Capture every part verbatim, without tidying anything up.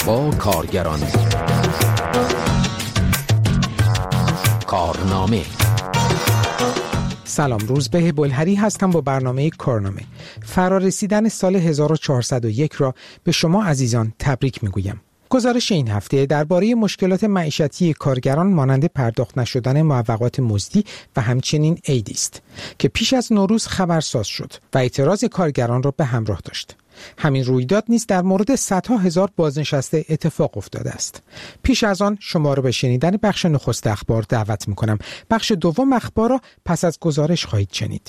با کارگران. کارنامه. سلام، روزبه بلهری هستم با برنامه کارنامه. فرارسیدن سال هزار و چهارصد و یک را به شما عزیزان تبریک میگویم. گزارش این هفته درباره مشکلات معیشتی کارگران مانند پرداخت نشدن معوقات مزدی و همچنین عید است که پیش از نوروز خبرساز شد و اعتراض کارگران را به همراه داشت. همین رویداد نیز در مورد صدها هزار بازنشسته اتفاق افتاده است. پیش از آن شما را به شنیدن بخش نخست اخبار دعوت می‌کنم. بخش دوم اخبار را پس از گزارش خواهید شنید.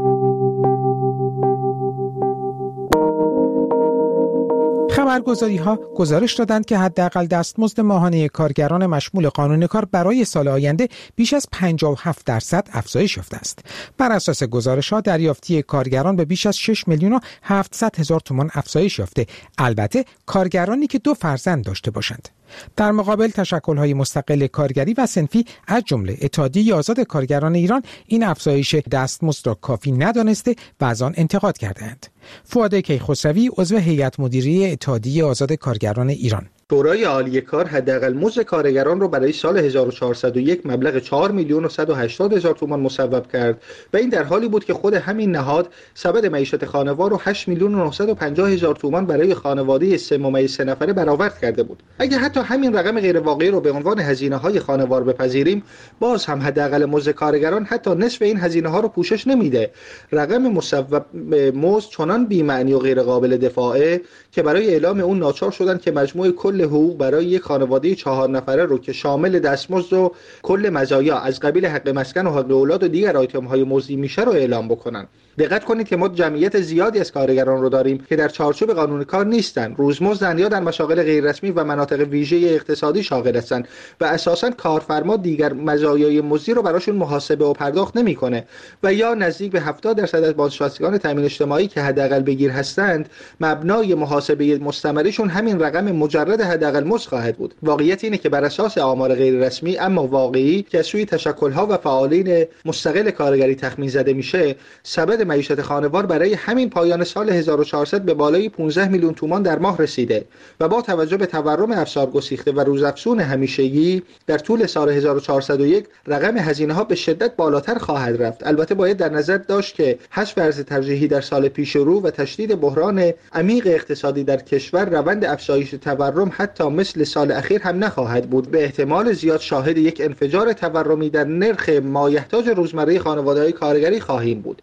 خبرگزاری‌ها گزارش دادند که حداقل دستمزد ماهانه کارگران مشمول قانون کار برای سال آینده بیش از پنجاه و هفت درصد افزایش یافته است. بر اساس گزارش‌ها دریافتی کارگران به بیش از شش میلیون و هفتصد هزار تومان افزایش یافته، البته کارگرانی که دو فرزند داشته باشند. در مقابل تشکل‌های مستقل کارگری و صنفی از جمله اتحادیه آزاد کارگران ایران این افزایش دستمزد را کافی ندانسته و از آن انتقاد کردند. فؤاد کیخسروی عضو هیئت مدیره اتحادیه آزاد کارگران ایران: شورای عالی کار حداقل مزد کارگران را برای سال هزار و چهارصد و یک مبلغ چهار میلیون و صد و هشتاد هزار تومان مصوب کرد و این در حالی بود که خود همین نهاد سبد معیشت خانوار رو هشت میلیون و نهصد و پنجاه هزار تومان برای خانواده سه ممیز سه نفره برآورد کرده بود. اگه حتی همین رقم غیر واقعی رو به عنوان هزینه‌های خانوار بپذیریم، باز هم حداقل مزد کارگران حتی نصف این هزینه‌ها رو پوشش نمیده. رقم مصوب مزد چنان بی‌معنی و غیر قابل دفاعه که برای اعلام اون ناچار شدن که مجموع کل حقوق برای یک خانواده چهار نفره رو که شامل دستمزد و کل مزایا از قبیل حق مسکن و حق اولاد و دیگر آیتم‌های مزدی میشه رو اعلام بکنن. دقت کنید که ما جمعیت زیادی از کارگران رو داریم که در چارچوب قانون کار نیستن، روزمزدن یا در مشاغل غیررسمی و مناطق ویژه اقتصادی شاغل هستن و اساساً کارفرما دیگر مزایای مزدی رو براشون محاسبه و پرداخت نمیکنه و یا نزدیک به هفتاد درصد از بازنشستگان تامین اجتماعی که حداقل بگیر هستند، مبنای محاسبه مستمرشون همین رقم مجرد حداقل مزد خواهد بود. واقعیت اینه که بر اساس آمار غیررسمی اما واقعی که از سوی تشکل‌ها و فعالین مستقل کارگری تخمین زده میشه، سبد معیشت خانوار برای همین پایان سال هزار و چهارصد به بالای پانزده میلیون تومان در ماه رسیده و با توجه به تورم افسار گسیخته و روزافزون همیشگی در طول سال هزار و چهارصد و یک رقم هزینه‌ها به شدت بالاتر خواهد رفت. البته باید در نظر داشت که حذف ارز ترجیحی در سال پیش رو و تشدید بحران عمیق اقتصادی در کشور روند افزایش تورم حتی مثل سال اخیر هم نخواهد بود. به احتمال زیاد شاهد یک انفجار تورمی در نرخ مایحتاج روزمره خانواده‌های کارگری خواهیم بود.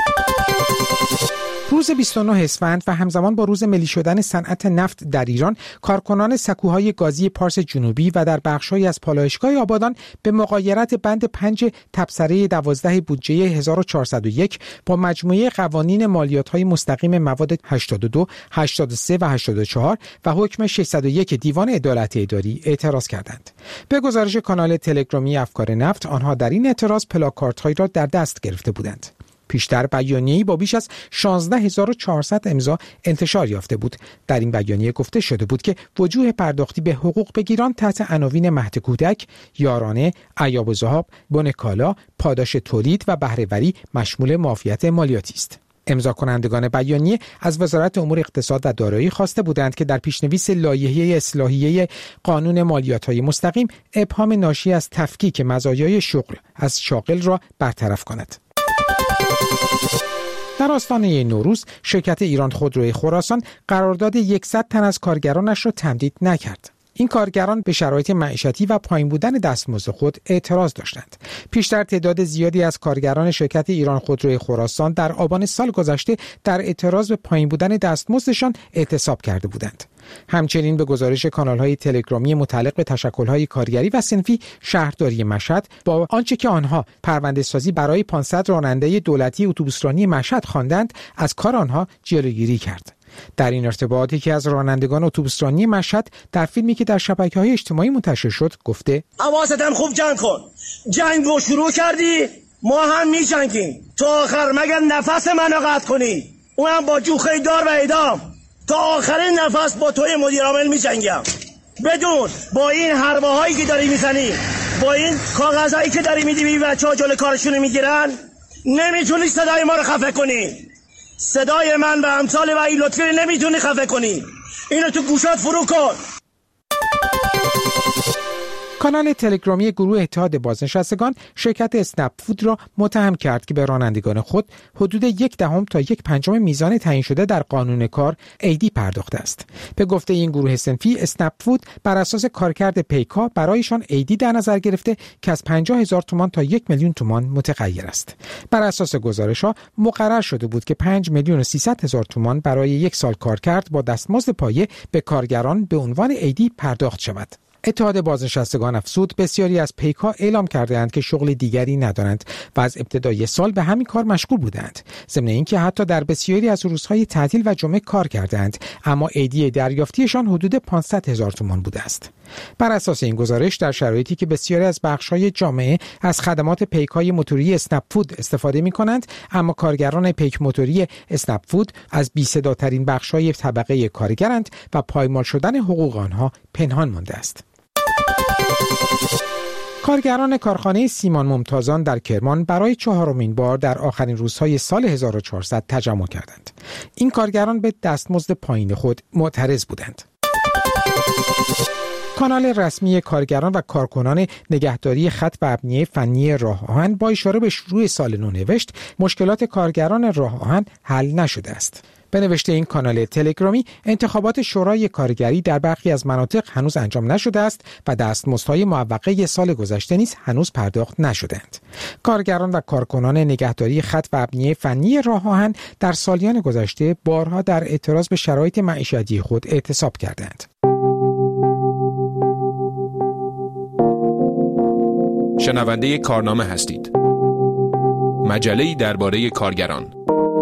روز بیست و نه اسفند و همزمان با روز ملی شدن صنعت نفت در ایران، کارکنان سکوهای گازی پارس جنوبی و در بخش‌هایی از پالایشگاه آبادان به مغایرت بند پنج تبصره دوازده بودجه هزار و چهارصد و یک با مجموعه قوانین مالیات‌های مستقیم مواد هشتاد و دو، هشتاد و سه و هشتاد و چهار و حکم ششصد و یک دیوان عدالت اداری اعتراض کردند. به گزارش کانال تلگرامی افکار نفت، آنها در این اعتراض پلاکاردهایی را در دست گرفته بودند. پیشتر بیانیه‌ای با بیش از شانزده هزار و چهارصد امضا انتشار یافته بود. در این بیانیه گفته شده بود که وجوه پرداختی به حقوق بگیران تحت عناوین مهد کودک، یارانه، عیاب و ذهاب، بن کالا، پاداش تولید و بهره‌وری مشمول معافیت مالیاتی است. امضا کنندگان بیانیه از وزارت امور اقتصاد و دارایی خواسته بودند که در پیشنویس لایحه اصلاحیه قانون مالیات‌های مستقیم ابهام ناشی از تفکیک مزایای شغل از شاغل را برطرف کند. در آستانه نوروز، شرکت ایران خودروی خراسان قرارداد صد تن از کارگرانش را تمدید نکرد. این کارگران به شرایط معیشتی و پایین بودن دستمزد خود اعتراض داشتند. پیشتر تعداد زیادی از کارگران شرکت ایران خودروی خراسان در آبان سال گذشته در اعتراض به پایین بودن دستمزدشان اعتصاب کرده بودند. همچنین به گزارش کانال‌های تلگرامی متعلق به تشکل‌های کارگری و صنفی، شهرداری مشهد با آنچه که آنها پرونده‌سازی برای پانصد راننده دولتی اتوبوسرانی مشهد خواندند، از کار آنها جلوگیری کرد. در این ارتباط یکی از رانندگان اتوبوسرانی مشهد در فیلمی که در شبکه‌های اجتماعی منتشر شد گفته: حواستم خوب جمع کن، جنگ رو شروع کردی، ما هم می‌جنگیم تا آخر مگر نفس منو قطع کنی، اونم با جوخه دار و اعدام. تا آخرین نفس با توی مدیر عامل می‌جنگم. بدون با این حربه‌هایی که داری میزنی، با این کاغذهایی که داری میدی به بچه‌ها جلوی کارشون میگیرن، نمیتونی صدای ما رو خفه کنی. صدای من و امثال و این لطفی نمیتونی خفه کنی. اینو تو گوشات فرو کن. کانال تلگرامی گروه اتحاد بازنشستگان شرکت اسنپ فود را متهم کرد که به رانندگان خود حدود یک دهم تا یک پنجم میزان تعیین شده در قانون کار ایدی پرداخته است. به گفته این گروه صنفی، اسنپ فود بر اساس کارکرد پیکا برایشان ایدی در نظر گرفته که از پنجاه هزار تومان تا یک میلیون تومان متغیر است. بر اساس گزارش‌ها مقرر شده بود که پنج میلیون و سیصد هزار تومان برای یک سال کارکرد با دستمزد پایه به کارگران به عنوان ایدی پرداخت شود. اتحاد بازنشستگان افزود بسیاری از پیکا اعلام کرده‌اند که شغل دیگری ندارند و از ابتدای سال به همین کار مشغول بودند. ضمن اینکه حتی در بسیاری از روزهای تعطیل و جمعه کار کردند، اما ایدی دریافتیشان حدود پانصد هزار تومان بوده است. بر اساس این گزارش، در شرایطی که بسیاری از بخش‌های جامعه از خدمات پیک‌های موتوری اسنپ فود استفاده می‌کنند، اما کارگران پیک موتوری اسنپ فود از بی‌صداترین بخش‌های طبقه کارگرند و پایمال شدن حقوق آنها پنهان مانده است. کارگران کارخانه سیمان ممتازان در کرمان برای چهارمین بار در آخرین روزهای سال هزار و چهارصد تجمع کردند. این کارگران به دستمزد پایین خود معترض بودند. کانال رسمی کارگران و کارکنان نگهداری خط و ابنیه فنی راه آهن با اشاره به شروع سال نو نوشت مشکلات کارگران راه آهن حل نشده است. به نوشته این کانال تلگرامی، انتخابات شورای کارگری در برخی از مناطق هنوز انجام نشده است و دستمزدهای معوقه سال گذشته نیز هنوز پرداخت نشده‌اند. کارگران و کارکنان نگهداری خط و ابنیه فنی راه آهن در سالیان گذشته بارها در اعتراض به شرایط معیشتی خود اعتصاب کردند. شنونده کارنامه هستید. مجله‌ای درباره کارگران.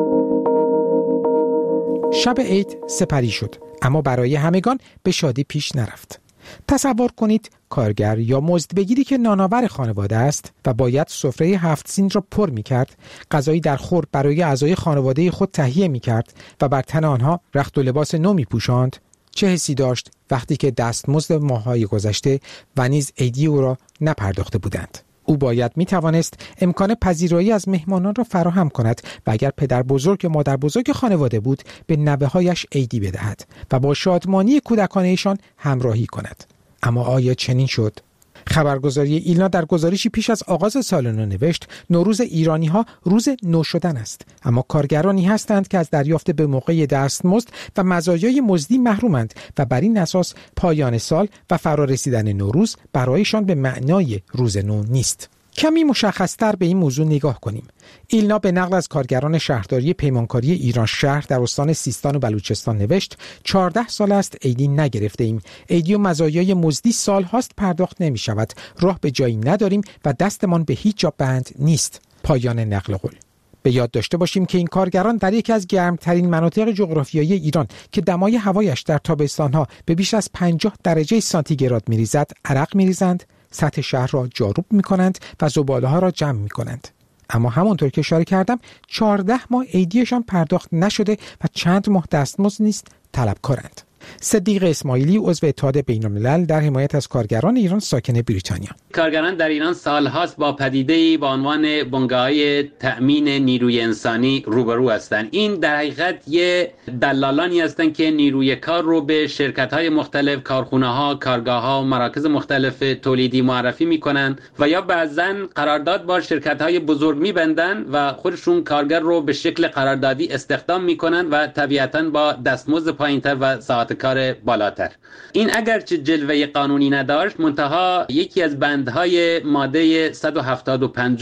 شب عید سپری شد، اما برای همگان به شادی پیش نرفت. تصور کنید کارگر یا مزدبگیری که نانآور خانواده است و باید سفره هفت سین را پر می کرد، غذایی در خور برای اعضای خانواده خود تهیه می کرد و بر تن آنها رخت و لباس نو می پوشاند، چه حسی داشت وقتی که دستمزد ماه‌های گذشته و نیز عیدی او را نپرداخته بودند؟ او باید می توانست امکان پذیرایی از مهمانان را فراهم کند و اگر پدر بزرگ یا مادر بزرگ خانواده بود به نوه‌هایش عیدی بدهد و با شادمانی کودکانه‌شان همراهی کند. اما آیا چنین شد؟ خبرگزاری ایلنا در گزارشی پیش از آغاز سال نو نوشت نوروز ایرانی‌ها روز نو شدن است، اما کارگرانی هستند که از دریافت به موقع دستمزد و مزایای مزدی محرومند و بر این اساس پایان سال و فرارسیدن نوروز برایشان به معنای روز نو نیست. کمی مشخص‌تر به این موضوع نگاه کنیم. ایلنا به نقل از کارگران شهرداری پیمانکاری ایران شهر در استان سیستان و بلوچستان نوشت چهارده سال است عیدی نگرفته ایم. عیدی و مزایای مزدی سال هاست پرداخت نمی شود. راه به جایی نداریم و دستمان به هیچ جا بند نیست. پایان نقل قول. به یاد داشته باشیم که این کارگران در یکی از گرمترین مناطق جغرافیایی ایران که دمای هوایش در تابستانها به بیش از پنجاه درجه سانتیگراد می‌ریزد، عرق می‌ریزند، سطح شهر را جاروب می‌کنند و زباله‌ها را جمع می‌کنند. اما همونطور که اشاره کردم چهارده ماه عیدیشان پرداخت نشده و چند ماه دستمزد نیست طلبکارند. صدیق اسماعیلی عضو اتحاد بین‌الملل در حمایت از کارگران ایران ساکن بریتانیا: کارگران در ایران سالهاست با پدیده‌ای با عنوان بنگاه‌های تأمین نیروی انسانی روبرو هستند. این در حقیقت یه دلالانی هستند که نیروی کار رو به شرکت‌های مختلف، کارخانه‌ها، کارگاه‌ها و مراکز مختلف تولیدی معرفی می‌کنن و یا بعضاً قرارداد با شرکت‌های بزرگ می‌بندن و خودشون کارگر رو به شکل قراردادی استخدام می‌کنن و طبیعتاً با دستمزد پایین‌تر و ساعت کار بالاتر. این اگرچه جلوه قانونی نداشت، منتها یکی از بندهای ماده صد و هفتاد و پنج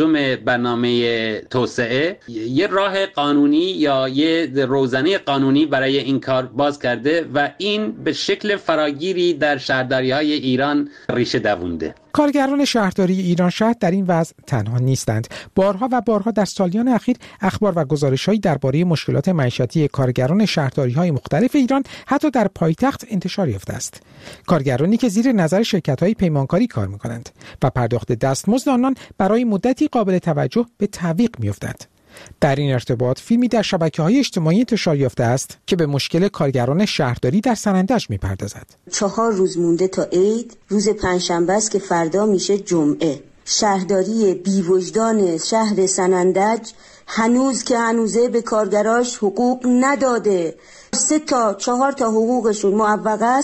برنامه توسعه یه راه قانونی یا یه روزنه قانونی برای این کار باز کرده و این به شکل فراگیری در شهرداری‌های ایران ریشه دوونده. کارگران شهرداری ایران شهر در این وضع تنها نیستند. بارها و بارها در سالیان اخیر اخبار و گزارش‌هایی درباره مشکلات معیشتی کارگران شهرداری‌های مختلف ایران حتی در پایتخت انتشار یافته است. کارگرانی که زیر نظر شرکت‌های پیمانکاری کار می‌کنند و پرداخت دستمزد آنان برای مدتی قابل توجه به تعویق می‌افتد. در این ارتباط فیلمی در شبکه‌های اجتماعی انتشار یافته است که به مشکل کارگران شهرداری در سنندج می‌پردازد. چهار روز مونده تا عید، روز پنجشنبه است که فردا میشه جمعه. شهرداری بی‌وجدان شهر سنندج هنوز که هنوزه به کارگراش حقوق نداده. سه تا چهار تا حقوقشون معوق است.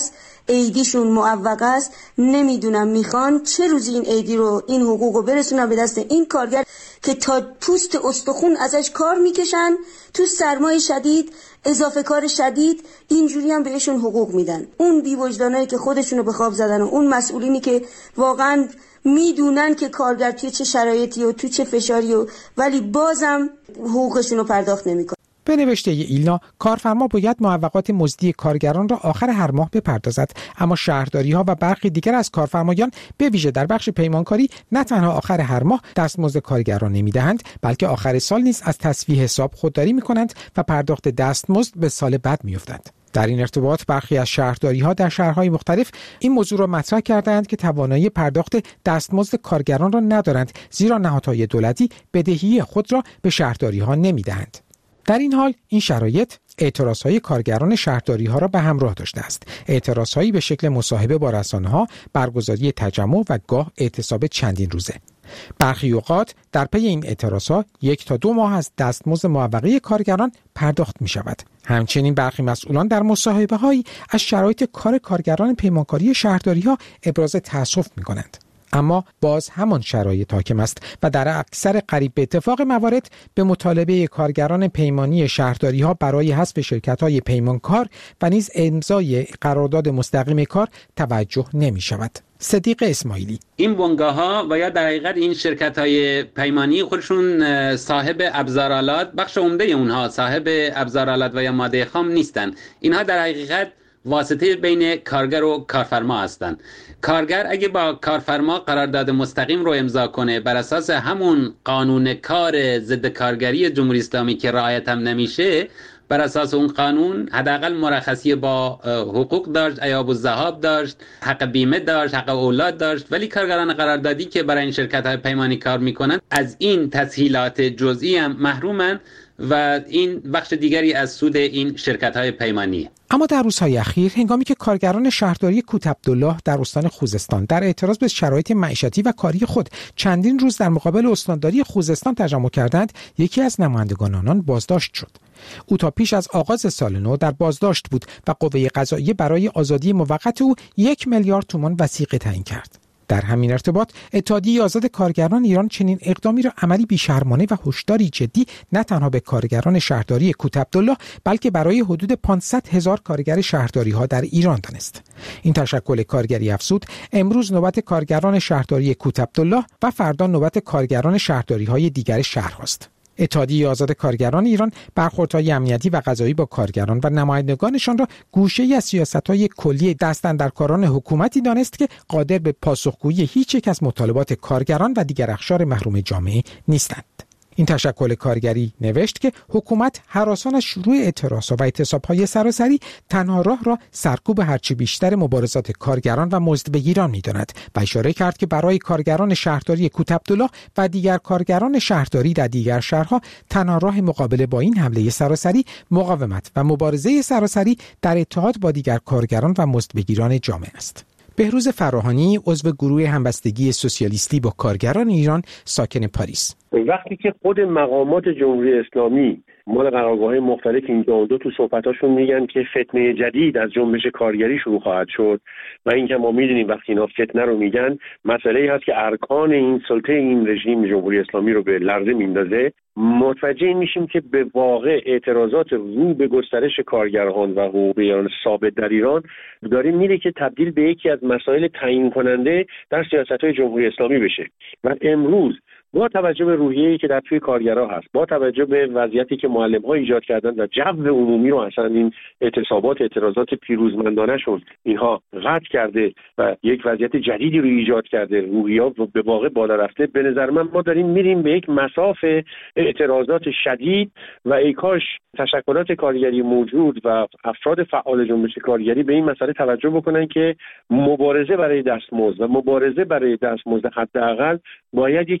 عیدیشون معوق است، نمیدونم میخوان چه روزی این عیدی رو، این حقوق رو برسونن به دست این کارگر که تا پوست استخون ازش کار میکشن، تو سرمای شدید، اضافه کار شدید، اینجوری هم بهشون حقوق میدن. اون بی‌وجدانایی که خودشونو به خواب زدن و اون مسئولینی که واقعا میدونن که کارگر توی چه شرایطی و توی چه فشاری و ولی بازم حقوقشونو پرداخت نمیکنن. به نوشته ایلنا، کارفرما باید معوقات مزدی کارگران را آخر هر ماه بپردازد، اما شهرداری‌ها و برخی دیگر از کارفرمایان به ویژه در بخش پیمانکاری نه تنها آخر هر ماه دستمزد کارگران نمی‌دهند، بلکه آخر سال نیز از تصفیه حساب خودداری می‌کنند و پرداخت دستمزد به سال بعد می‌افتد. در این ارتباط برخی از شهرداری‌ها در شهرهای مختلف این موضوع را مطرح کردند که توانایی پرداخت دستمزد کارگران را ندارند، زیرا نهادهای دولتی بدهی خود را به شهرداری‌ها نمی‌دهند. در این حال این شرایط اعتراضهای کارگران شهرداری‌ها را به همراه داشته است. اعتراضهایی به شکل مصاحبه با رسانه‌ها، برگزاری تجمع و گاه اعتصاب چندین روزه. برخی اوقات در پی این اعتراضها یک تا دو ماه از دستمزد معوقه کارگران پرداخت می شود. همچنین برخی مسئولان در مصاحبه‌هایی از شرایط کار کارگران پیمانکاری شهرداری‌ها ابراز تأسف می کنند. اما باز همان شرایط حاکم است و در اکثر قریب به اتفاق موارد به مطالبه کارگران پیمانی شهرداری‌ها برای حذف شرکت‌های پیمانکار و نیز امضای قرارداد مستقیم کار توجه نمی‌شود. صدیق اسماعیلی: این بنگاه‌ها و یا در حقیقت این شرکت‌های پیمانی خودشون صاحب ابزارآلات، بخش عمده اونها صاحب ابزارآلات و یا ماده خام نیستن. اینها در حقیقت واسطه بین کارگر و کارفرما هستند. کارگر اگه با کارفرما قرارداد مستقیم رو امضا کنه بر اساس همون قانون کار ضد کارگری جمهوری اسلامی که رعایت هم نمیشه، بر اساس اون قانون حداقل مرخصی با حقوق داشت، ایاب الذهاب داشت، حق بیمه داشت، حق اولاد داشت، ولی کارگران قراردادی که برای این شرکت‌های پیمانی کار میکنن از این تسهیلات جزئی هم محرومن و این بخش دیگری از سود این شرکت‌های پیمانی. اما در روزهای اخیر هنگامی که کارگران شهرداری کوت عبدالله در استان خوزستان در اعتراض به شرایط معیشتی و کاری خود چندین روز در مقابل استانداری خوزستان تجمع کردند، یکی از نمایندگان آنان بازداشت شد. او تا پیش از آغاز سال نو در بازداشت بود و قوه قضاییه برای آزادی موقت او یک میلیارد تومان وثیقه تعیین کرد. در همین ارتباط اتحادیه آزاد کارگران ایران چنین اقدامی را عملی بی‌شرمانه و هشداری جدی نه تنها به کارگران شهرداری کوت عبدالله بلکه برای حدود پانصد هزار کارگر شهرداری‌ها در ایران دانست. این تشکل کارگری افزود امروز نوبت کارگران شهرداری کوت عبدالله و فردا نوبت کارگران شهرداری‌های دیگر شهرهاست. اتحادیه آزاد کارگران ایران برخوردهای امنیتی و قضایی با کارگران و نمایندگانشان را گوشه‌ای از سیاست‌های کلی دست اندرکاران حکومتی دانست که قادر به پاسخگویی هیچ یک از مطالبات کارگران و دیگر اقشار محروم جامعه نیستند. این تشکل کارگری نوشت که حکومت هراسان از شروع اعتراضها و اعتصاب‌های سراسری تنها راه را سرکوب هرچی بیشتر مبارزات کارگران و مزدبگیران می‌داند و اشاره کرد که برای کارگران شهرداری کوت عبدالله و دیگر کارگران شهرداری در دیگر شهرها تنها راه مقابله با این حمله سراسری مقاومت و مبارزه سراسری در اتحاد با دیگر کارگران و مزدبگیران جامعه است. بهروز فراهانی عضو گروه همبستگی سوسیالیستی با کارگران ایران ساکن پاریس: وقتی که خود مقامات جمهوری اسلامی مال قرارگاه‌های مختلف اینجا و دو تو صحبتاشون میگن که فتنه جدید از جنبش کارگری شروع خواهد شد و اینکه ما میدونیم وقتی اینا فتنه رو میگن مسئله‌ای هست که ارکان این سلطه این رژیم جمهوری اسلامی رو به لرزه میندازه، متوجه میشیم که به واقع اعتراضات رو به گسترش کارگران و حقوقیان ثابت در ایران داریم میره که تبدیل به یکی از مسائل تعیین کننده در سیاست‌های جمهوری اسلامی بشه. و امروز با توجه به روحیه‌ای که در توی کارگرها هست، با توجه به وضعیتی که معلم‌ها ایجاد کردن و جو عمومی رو اصلا این اعتصابات اعتراضات پیروزمندانه‌شون اینها قطع کرده و یک وضعیت جدیدی رو ایجاد کرده، روحیه‌ها به واقع بالا رفته، به نظر من ما داریم میریم به یک مساف اعتراضات شدید و ای کاش تشکلات کارگری موجود و افراد فعال جنبش کارگری به این مسئله توجه بکنن که مبارزه برای دستمزد و مبارزه برای دستمزد حداقل باید یکی از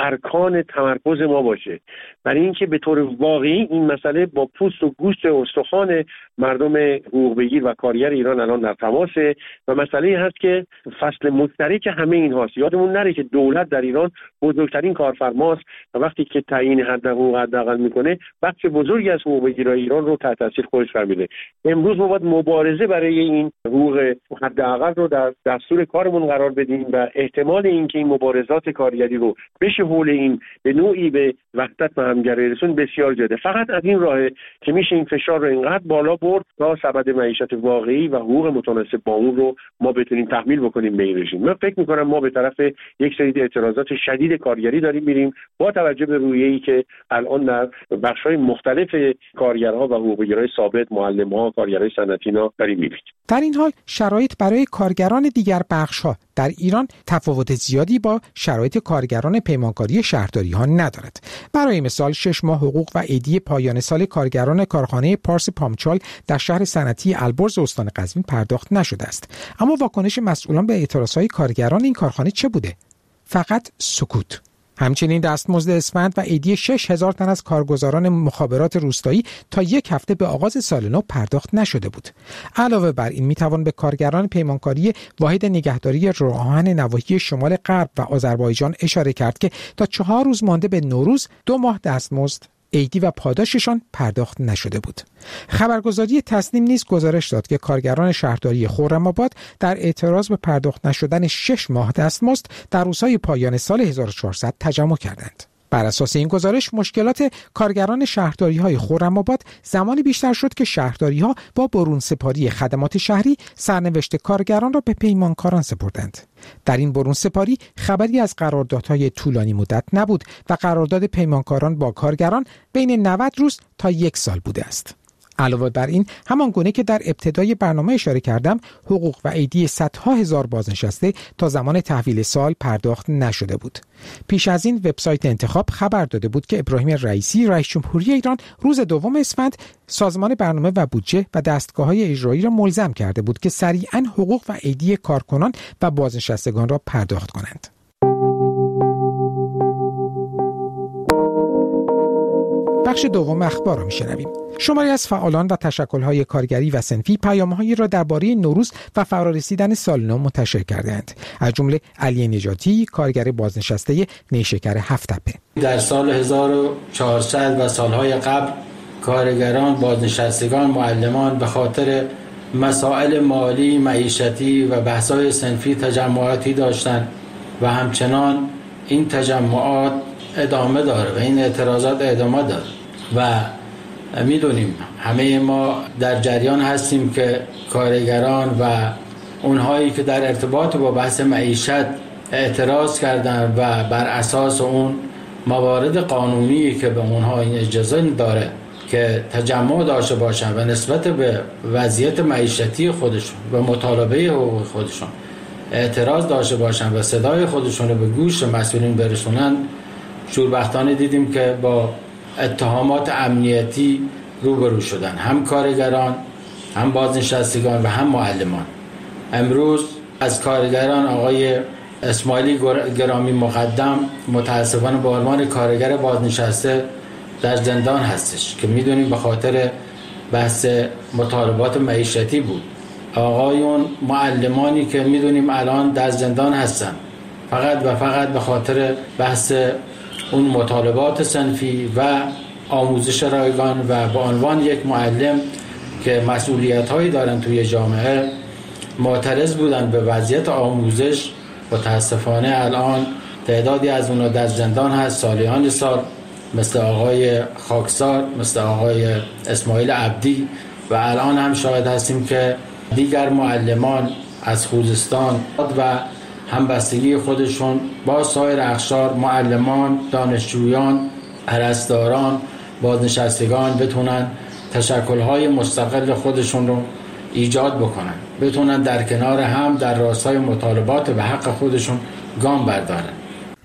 ارکان تمرکز ما باشه، برای اینکه به طور واقعی این مسئله با پوست و گوشت و استخوان مردم حقوق بگیر و کارگر ایران الان در تماسه و مسئله هست که فصل مشترک همه این هاست. یادمون نره که دولت در ایران بزرگترین کارفرماست و وقتی که تعیین حد حقوق حداقل میکنه بخش بزرگی از حقوق بگیرای ایران رو تحت تاثیر خودش قرار میده. امروز ما باید مبارزه برای این حقوق حداقل رو در دستور کارمون قرار بدیم و احتمال اینکه این مبارزات کارگری رو بشه حول این به نوعی به وحدت و همگرایی رسون بسیار زیاده. فقط از این راه که میشه این فشار رو اینقدر بالا برد تا سبد معیشت واقعی و حقوق متناسب با اون رو ما بتونیم تحمیل بکنیم به این رژیم. من فکر میکنم ما به طرف یک سری اعتراضات شدید کارگری داریم میریم با توجه به رویه‌ای که الان در بخش‌های مختلف کارگرها و حقوق‌بگیرای ثابت، معلم‌ها، کارگرای صنعتی‌ها داریم می‌بینیم. در این حال شرایط برای کارگران دیگر بخش‌ها در ایران تفاوت زیادی با شرایط کارگران پیمانکاری شهرداری‌ها ندارد. برای مثال شش ماه حقوق و عیدی پایان سال کارگران کارخانه پارس پامچال در شهر صنعتی البرز استان قزوین پرداخت نشده است. اما واکنش مسئولان به اعتراضهای کارگران این کارخانه چه بوده؟ فقط سکوت. همچنین دستمزد اسفند و عیدی شش هزار تن از کارگزاران مخابرات روستایی تا یک هفته به آغاز سال نو پرداخت نشده بود. علاوه بر این میتوان به کارگران پیمانکاری واحد نگهداری روآهن نواحی شمال غرب و آذربایجان اشاره کرد که تا چهار روز مانده به نوروز دو ماه دستمزد، عیدی و پاداششان پرداخت نشده بود. خبرگزاری تسنیم نیز گزارش داد که کارگران شهرداری خرم‌آباد در اعتراض به پرداخت نشدن شش ماه دستمزد در روزهای پایان سال هزار و چهارصد تجمع کردند. بر اساس این گزارش مشکلات کارگران شهرداری‌های خرم‌آباد زمانی بیشتر شد که شهرداری‌ها با برون سپاری خدمات شهری سرنوشت کارگران را به پیمانکاران سپردند. در این برون سپاری خبری از قراردادهای طولانی مدت نبود و قرارداد پیمانکاران با کارگران بین نود روز تا یک سال بوده است. علاوه بر این، همان گونه که در ابتدای برنامه اشاره کردم، حقوق و عیدی صدها هزار بازنشسته تا زمان تحویل سال پرداخت نشده بود. پیش از این وبسایت انتخاب خبر داده بود که ابراهیم رئیسی رئیس جمهوری ایران روز دوم اسفند سازمان برنامه و بودجه و دستگاه‌های اجرایی را ملزم کرده بود که سریعاً حقوق و عیدی کارکنان و بازنشستگان را پرداخت کنند. بخش دوم اخبار را میشنویم. شماری از فعالان و تشکل‌های کارگری و صنفی پیام‌هایی را درباره نوروز و فرارسیدن سال نو منتشر کردند. از جمله علی نجاتی، کارگر بازنشسته نیشکر هفت‌تپه. در سال هزار و چهارصد و سالهای قبل کارگران، بازنشستگان، معلمان به خاطر مسائل مالی، معیشتی و بحث‌های صنفی تجمعاتی داشتند و همچنان این تجمعات ادامه داره و این اعتراضات ادامه داره و میدونیم همه ما در جریان هستیم که کارگران و اونهایی که در ارتباط با بحث معیشت اعتراض کردن و بر اساس اون موارد قانونی که به اونها این اجازه داره که تجمع داشته باشن و نسبت به وضعیت معیشتی خودشون و مطالبه حقوق خودشون اعتراض داشته باشن و صدای خودشون رو به گوش مسئولین برسونن، شوربختانه دیدیم که با اتهامات امنیتی روبرو شدن، هم کارگران، هم بازنشستگان و هم معلمان. امروز از کارگران آقای اسماعیلی گرامی مقدم متاسفانه به عنوان کارگر بازنشسته در زندان هستش که میدونیم به خاطر بحث مطالبات معیشتی بود. آقایون معلمانی که میدونیم الان در زندان هستن فقط و فقط به خاطر بحث اون مطالبات صنفی و آموزش رایگان و به عنوان یک معلم که مسئولیت‌هایی دارن توی جامعه معترض بودن به وضعیت آموزش. متاسفانه الان تعدادی از اونها در زندان هست سالیان سال، مثل آقای خاکسار، مثل آقای اسماعیل عبدی و الان هم شاهد هستیم که دیگر معلمان از خوزستان و همبستگی خودشون با سایر اقشار، معلمان، دانشجویان، پرستاران، بازنشستگان بتونن تشکل‌های مستقل خودشون رو ایجاد بکنن، بتونن در کنار هم در راستای مطالبات و حق خودشون گام بردارن.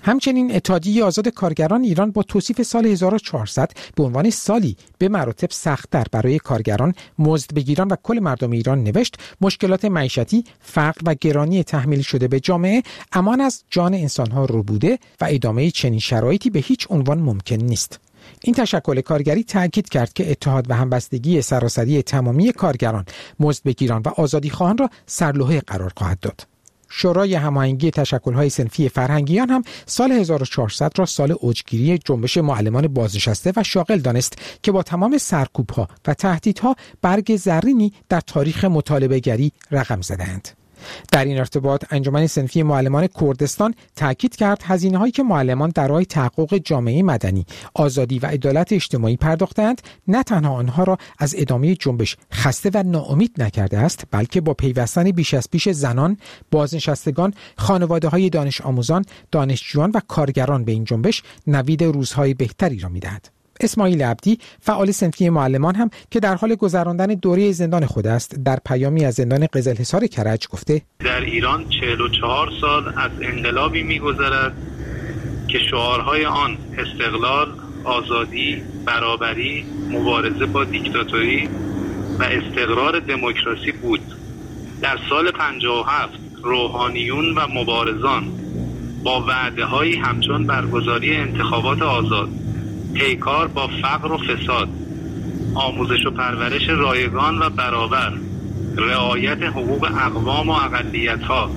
همچنین اتحادیه آزاد کارگران ایران با توصیف سال هزار و چهارصد به عنوان سالی به مراتب سخت‌تر برای کارگران، مزدبگیران و کل مردم ایران نوشت مشکلات معیشتی، فقر و گرانی تحمیل شده به جامعه امان از جان انسان‌ها ربوده و ادامه چنین شرایطی به هیچ عنوان ممکن نیست. این تشکل کارگری تاکید کرد که اتحاد و همبستگی سراسری تمامی کارگران، مزدبگیران و آزادیخواهان را سرلوحه قرار خواهد داد. شورای هماهنگی تشکل‌های صنفی فرهنگیان هم سال هزار و چهارصد را سال اوجگیری جنبش معلمان بازنشسته و شاغل دانست که با تمام سرکوب‌ها و تهدیدها برگ زرینی در تاریخ مطالبه‌گری رقم زدند. در این ارتباط انجمن صنفی معلمان کردستان تاکید کرد هزینه‌هایی که معلمان در راه تحقق جامعه مدنی، آزادی و عدالت اجتماعی پرداختند نه تنها آنها را از ادامه جنبش خسته و ناامید نکرده است، بلکه با پیوستن بیش از پیش زنان، بازنشستگان، خانواده‌های دانش آموزان، دانشجویان و کارگران به این جنبش نوید روزهای بهتری را می‌دهد. اسماعیل عبدی فعال صنفی معلمان هم که در حال گذراندن دوره زندان خود است در پیامی از زندان قزلحصار کرج گفته در ایران چهل و چهار سال از انقلابی می‌گذرد که شعارهای آن استقلال، آزادی، برابری، مبارزه با دیکتاتوری و استقرار دموکراسی بود. در سال پنجاه و هفت روحانیون و مبارزان با وعده‌هایی همچون برگزاری انتخابات آزاد، پیکار با فقر و فساد، آموزش و پرورش رایگان و برابر، رعایت حقوق اقوام و اقلیت‌ها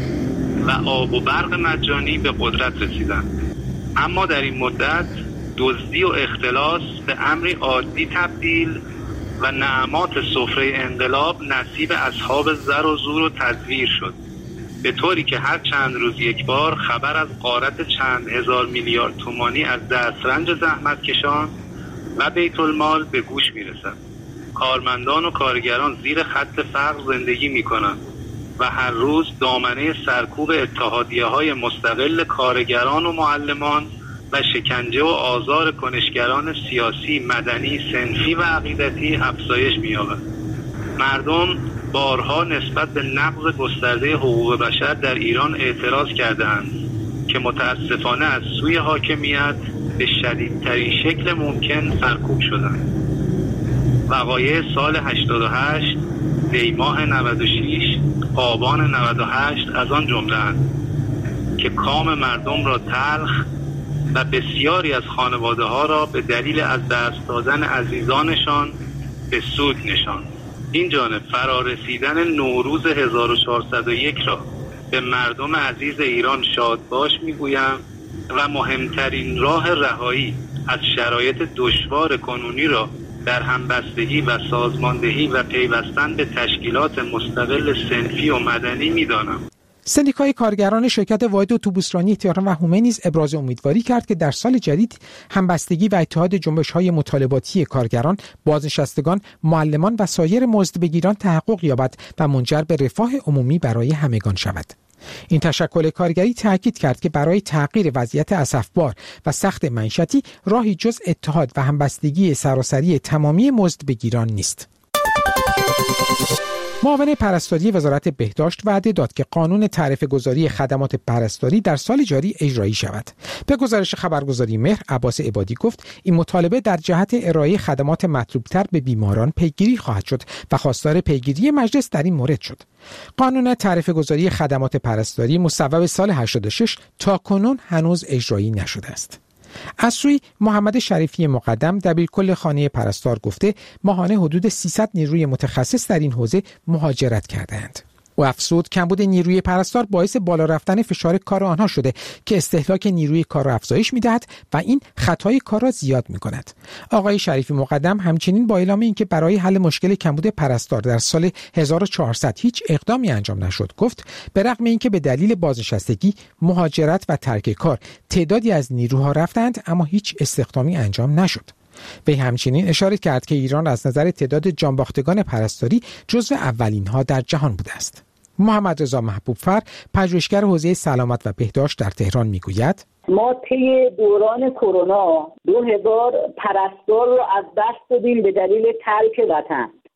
و آب و برق مجانی به قدرت رسیدند. اما در این مدت دزدی و اختلاس به امری عادی تبدیل و نعمات سفره انقلاب نصیب اصحاب زر و زور و تزویر شد، به طوری که هر چند روز یک بار خبر از غارت چند هزار میلیارد تومانی از دسترنج زحمتکشان و بیت المال به گوش میرسد. کارمندان و کارگران زیر خط فقر زندگی میکنند و هر روز دامنه سرکوب اتحادیه‌های مستقل کارگران و معلمان و شکنجه و آزار کنشگران سیاسی، مدنی، صنفی و عقیدتی افزایش می‌یابد. مردم بارها نسبت به نقض گسترده حقوق بشر در ایران اعتراض کرده‌اند که متاسفانه از سوی حاکمیت به شدیدترین شکل ممکن سرکوب شدند. وقایع سال هشتاد و هشت، دیماه نود و شش، آبان نود و هشت از آن جمله‌اند که کام مردم را تلخ و بسیاری از خانواده‌ها را به دلیل از دست دادن عزیزانشان به سوگ نشاند. این جانب فرارسیدن نوروز هزار و چهارصد و یک را به مردم عزیز ایران شاد باش میگویم و مهمترین راه رهایی از شرایط دشوار کنونی را در همبستگی و سازماندهی و پیوستن به تشکیلات مستقل صنفی و مدنی میدانم. سندیکای کارگران شرکت واحد اتوبوسرانی تهران و هومه نیز ابراز امیدواری کرد که در سال جدید همبستگی و اتحاد جنبش‌های مطالباتی کارگران، بازنشستگان، معلمان و سایر مزدبگیران تحقق یابد و منجر به رفاه عمومی برای همگان شود. این تشکل کارگری تاکید کرد که برای تغییر وضعیت اسفبار و سخت معیشتی راهی جز اتحاد و همبستگی سراسری تمامی مزدبگیران نیست. معاون پرستاری وزارت بهداشت وعده داد که قانون تعرفه گذاری خدمات پرستاری در سال جاری اجرایی شود. به گزارش خبرگزاری مهر، عباس عبادی گفت این مطالبه در جهت ارائه خدمات مطلوبتر به بیماران پیگیری خواهد شد و خواستار پیگیری مجلس در این مورد شد. قانون تعرفه گذاری خدمات پرستاری مصوب سال هشتاد و شش تا کنون هنوز اجرایی نشده است. از سوی محمد شریفی مقدم دبیرکل خانه پرستار گفته ماهانه حدود سیصد نیروی متخصص در این حوزه مهاجرت کردند. او افزود کمبود نیروی پرستار باعث بالا رفتن فشار کار آنها شده که استهلاک نیروی کار را افزایش می‌دهد و این خطای کار را زیاد می‌کند. آقای شریفی مقدم همچنین با اعلام اینکه برای حل مشکل کمبود پرستار در سال هزار و چهارصد هیچ اقدامی انجام نشد گفت به رغم اینکه به دلیل بازنشستگی، مهاجرت و ترک کار تعدادی از نیروها رفتند اما هیچ استخدامی انجام نشد. وی همچنین اشاره کرد که ایران از نظر تعداد جانباختگان پرستاری جزو اولینها در جهان بوده است. محمد رضا محبوبفر، پژوهشگر حوزه سلامت و بهداشت در تهران میگوید ما طی دوران کرونا دو هزار پرستار رو از دست دادیم به دلیل ترک وطن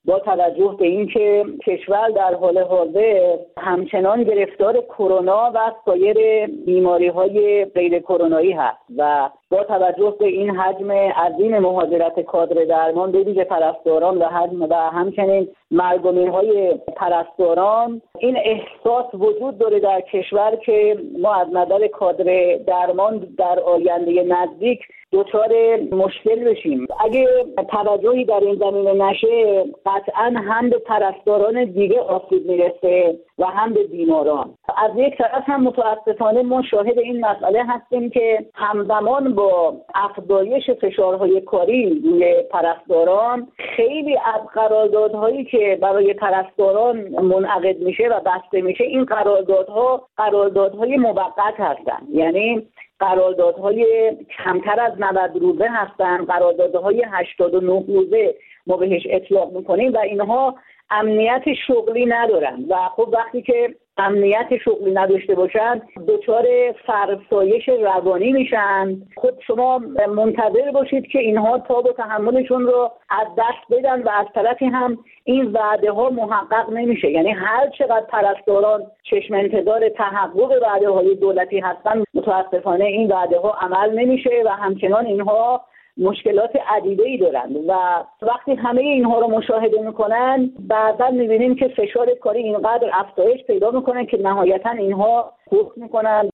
با توجه به اینکه کشور در حال حاضر همچنان گرفتار کرونا و سایر بیماری‌های غیر کرونایی هست و با توجه به این حجم عظیم مهاجرت کادر درمان به ویژه پرستاران و حجم و همچنین مرگ و میرهای پرستاران، این احساس وجود داره در کشور که ما از نظر کادر درمان در آینده نزدیک دچار مشکل بشیم. اگه توجهی در این زمینه نشه قطعا هم به پرستاران دیگه آسیب میرسه و هم به بیماران. از یک طرف هم متاسفانه ما شاهد این مسئله هستیم که همزمان با افزایش فشارهای کاری روی پرستاران خیلی از قراردادهایی که برای پرستاران منعقد میشه و بسته میشه، این قراردادها قراردادهای موقت هستن، یعنی قراردادهای کمتر از نود روزه هستن، قراردادهای هشتاد و نه روزه ما بهش اطلاق میکنیم و اینها امنیت شغلی ندارن و خب وقتی که امنیت شغلی نداشته باشن دچار فرسایش روانی میشن. خب شما منتظر باشید که اینها تاب و تحملشون رو از دست بدن و از طرفی هم این وعده ها محقق نمیشه، یعنی هر چقدر پرستاران چشم انتظار تحقق وعده های دولتی هستن متاسفانه این وعده ها عمل نمیشه و همچنان اینها مشکلات عدیده‌ای دارند و وقتی همه اینها رو مشاهده میکنن بعداً میبینیم که فشار کاری اینقدر افزایش پیدا میکنه که نهایتاً اینها حکم میکنن.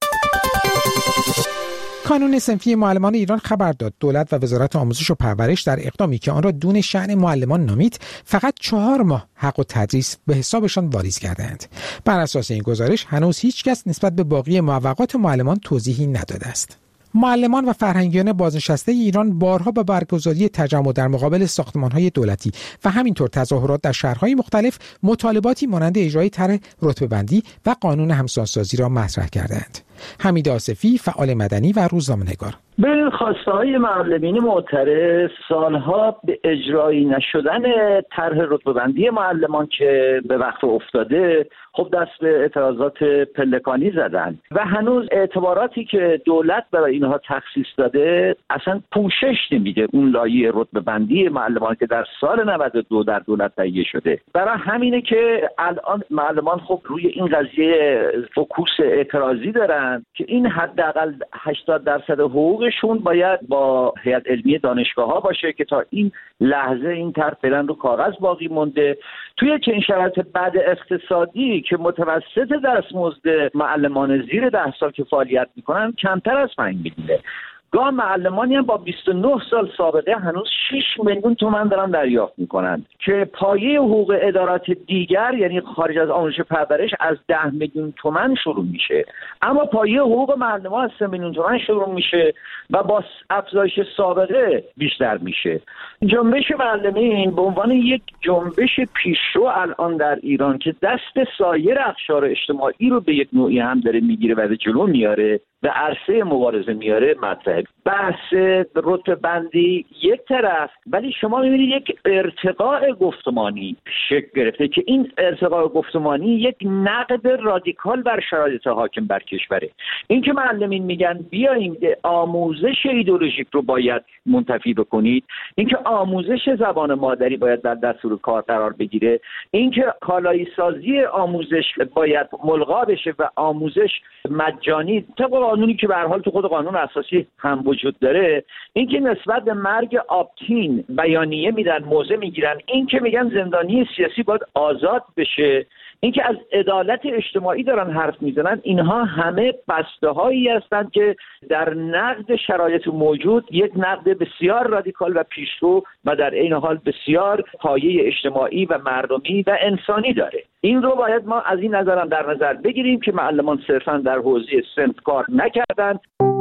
کانون صنفی معلمان ایران خبر داد دولت و وزارت آموزش و پرورش در اقدامی که آن را دون شأن معلمان نامید فقط چهار ماه حق و تدریس به حسابشان واریز کردند. بر اساس این گزارش هنوز هیچ کس نسبت به باقی موقعات معلمان توضیحی نداده است. معلمان و فرهنگیان بازنشسته ایران بارها به برگزاری تجمع در مقابل ساختمان‌های دولتی و همینطور تظاهرات در شهرهای مختلف مطالباتی مانند اجرای طرح رتبه‌بندی و قانون همسانسازی را مطرح کردند. حمید آصفی، فعال مدنی و روزنامه‌نگار: به خواسته‌های معلمین معترض سالها به اجرایی نشدن طرح رتبه‌بندی معلمان که به وقت افتاده خب دست به اعتراضات پلکانی زدن و هنوز اعتباراتی که دولت برای اینها تخصیص داده اصلا پوشش نمیده اون لایحه رتبه‌بندی معلمان که در سال نود و دو در دولت تهیه شده. برای همینه که الان معلمان خب روی این قضیه فوکوس اعتراضی دارن که این حداقل هشتاد درصد حقوقشون باید با هیئت علمی دانشگاه‌ها باشه که تا این لحظه این طرح فعلا رو کاغذ باقی مونده. توی چنین شرایط بد اقتصادی که متوسط دستمزد معلمان زیر ده سال که فعالیت میکنن کمتر از پنج میلیونه، گاه معلمانی هم با بیست و نه سال سابقه هنوز شش میلیون تومان دارن دریافت میکنن که پایه حقوق ادارات دیگر یعنی خارج از آموزش پرورش از ده میلیون تومان شروع میشه، اما پایه حقوق معلمان از سه میلیون تومان شروع میشه و با افزایش سابقه بیشتر میشه. جنبش معلمین به عنوان یک جنبش پیشرو الان در ایران که دست سایر اقشار اجتماعی رو به یک نوعی هم داره میگیره و به جلو میاره، به عرصه مبارزه میاره مطرح. بحث رتبه‌بندی یک طرف، ولی شما میبینید یک ارتقاء گفتمانی شکل گرفته که این ارتقاء گفتمانی یک نقد رادیکال بر شرایط حاکم بر کشوره. این که معلمین میگن بیاین آموزش ایدئولوژیک رو باید منتفی بکنید، این که آموزش زبان مادری باید در دستور کار قرار بگیره، این که کالایی سازی آموزش باید ملغا بشه و آموزش مجانی طبق قانونی که به هر حال تو خود قانون اساسی هم وجود داره، این که نسبت به مرگ آپتین بیانیه میدن، موضع میگیرن، این که میگن زندانی سیاسی باید آزاد بشه، این که از عدالت اجتماعی دارن حرف میزنن، اینها همه بسته هایی هستند که در نقد شرایط موجود یک نقد بسیار رادیکال و پیشرو و در عین حال بسیار پایه اجتماعی و مردمی و انسانی داره. این رو باید ما از این نظرم در نظر بگیریم که معلمان صرفا در حوزه صنف کار نکردند.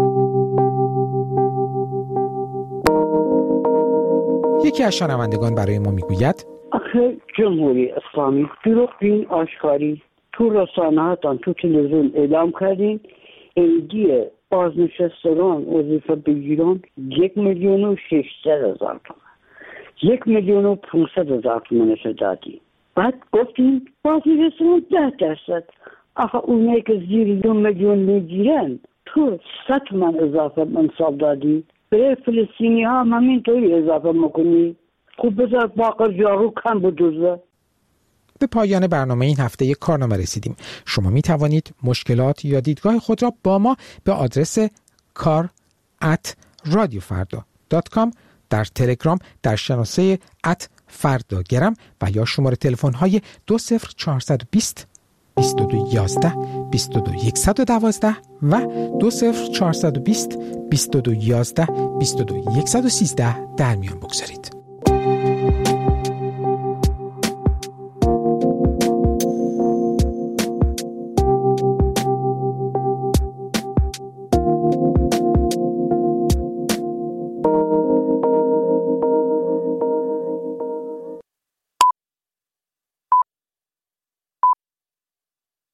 یکی از شنوندگان برای ما میگوید: آخه جمهوری اسلامی دروغ بین آشکاری تو رسانه‌هاتان تو تلویزیون اعلام کردین ایدی بازنشستگان وظیفه بگیرن یک میلیون و ششصد هزار تومان، یک میلیون و پانصد هزار تومانش دادی. بعد گفتیم بازنشستگان ده درصد. آخه اونایی که زیر دو میلیون میگیرن تو صد تومان اضافه منصاب دادی. برای فلسطینی ها همینطوری اضافه میکنی. خوب بذار باقر جارو کم بدوزه. به پایان برنامه این هفته یک کارنامه رسیدیم. شما می توانید مشکلات یا دیدگاه خود را با ما به آدرس کار ات رادیو فردا دات کام در تلگرام در شناسه ات فرداگرم و یا شماره تلفن های دو صفر چهارصد و بیست بیست و دو یازده بیست و دو صد و دوازده و دو صفر چهارصد و بیست بیست و دو یازده بیست و دو صد و سیزده در میان بگذارید.